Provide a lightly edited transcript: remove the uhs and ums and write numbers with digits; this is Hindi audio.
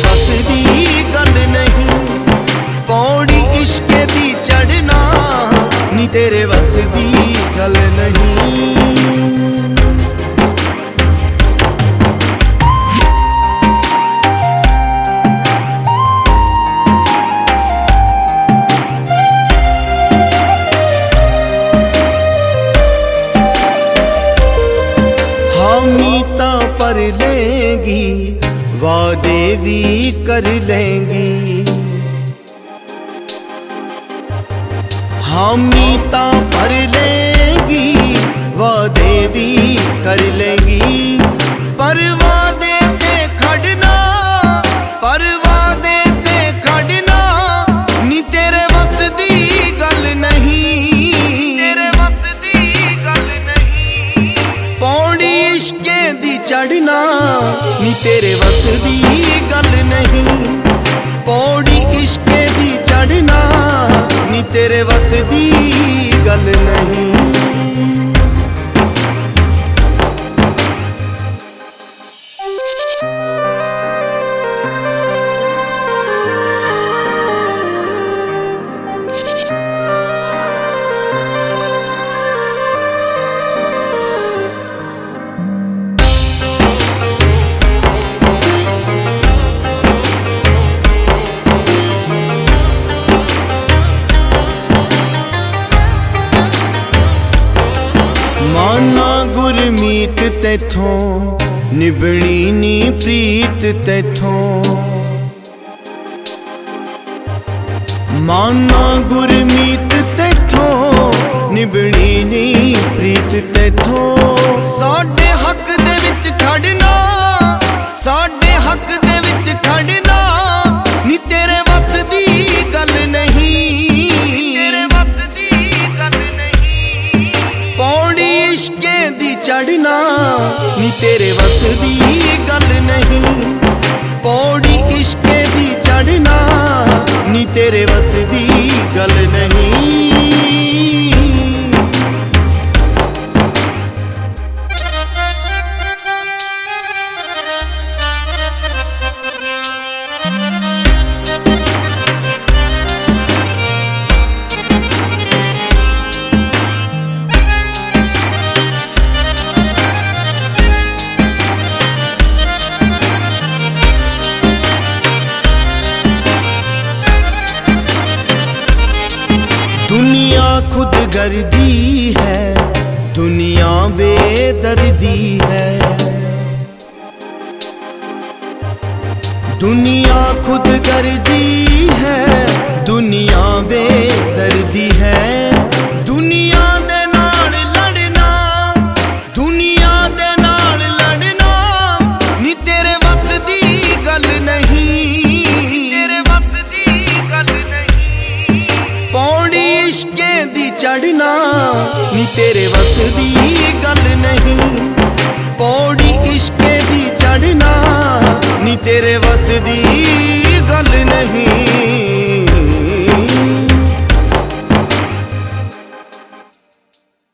वस दी गल नहीं। पौड़ी इश्के दी चढ़ना नी तेरे वस दी गल नहीं। मीता पर लेंगी वादे भी कर लेंगी। मीता पर लेंगी वादे भी कर लेंगी। पर वादे ते खड़ना, पर वादे ते खड़ना नी तेरे वस दी गल नहीं। तेरे वस दी गल नहीं। पौड़ी इश्के दी चढ़ना नी तेरे वस दी गल नहीं। पौड़ी इश्के दी चढ़ना नी तेरे वस दी गल नहीं। माना गुरमीत तेथों निभनी नी प्रीत तेथों। माना गुरमीत तेथों निभनी नी प्रीत तेथों। साडे हक दे विच खड़ना, साडे हक दे विच खड़ना नी तेरे वस दी गल नहीं। तेरे वस दी गल नहीं। पौड़ी इश्के दी चढ़ना नी तेरे वस दी गल नहीं। पौड़ी इश्के दी चढ़ना नी तेरे वस दी गल नहीं। दुनिया खुद गर्दी है, दुनिया बेदर्दी है। दुनिया खुद गर्दी है, दुनिया बेदर्दी है। दुनिया दे नाल लड़ना, दुनिया दे नाल लड़ना नी तेरे वस दी गल नहीं। तेरे वस दी गल नहीं। पौड़ी इश्के दी चढ़ना नी तेरे वस दी गल नहीं। पौड़ी इश्के दी चढ़ना नी तेरे वस दी